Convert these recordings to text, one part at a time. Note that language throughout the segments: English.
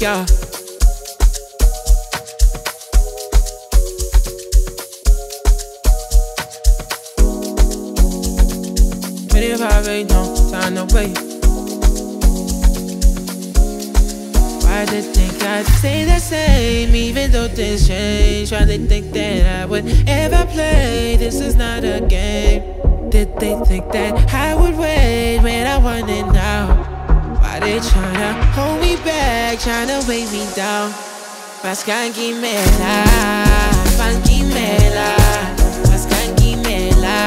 yeah. If I ain't no time to wait. Why they think I'd stay the same even though things change? Why they think that I would ever play? This is not a game. Did they think that I would wait when I want it now? Why they tryna hold me back, tryna weigh me down? Mas kangi mela, funky mela, mas kangi mela.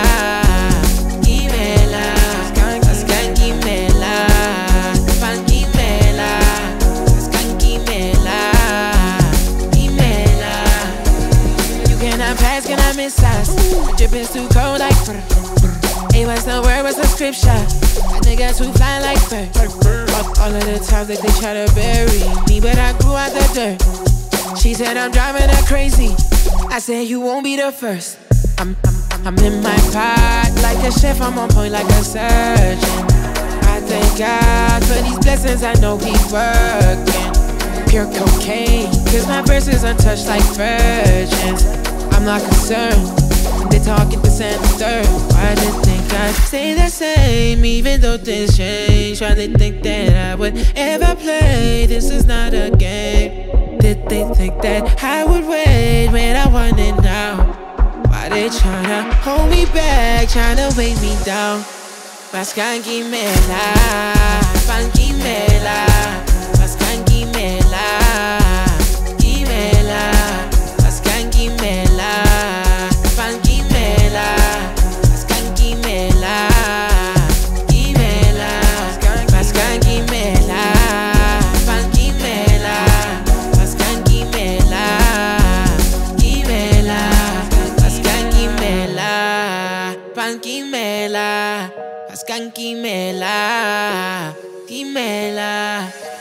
Can I miss us? Drippin's too cold like brr. Ain't what's the word, what's the scripture? That nigga too fly like fur. All of the times that they try to bury me, but I grew out the dirt. She said I'm driving her crazy. I said you won't be the first. I'm in my pot like a chef, I'm on point like a surgeon. I thank God for these blessings, I know He's working. Pure cocaine, cause my verses untouched like virgins. I'm not concerned, they talking this and the third. Why they think I'd stay the same even though things change? Why they think that I would ever play? This is not a game. Did they think that I would wait when I want it now? Why they tryna hold me back, tryna weigh me down? Mas kangi mela, funky mela, mas kangi mela. Skanky Mela, Kimela.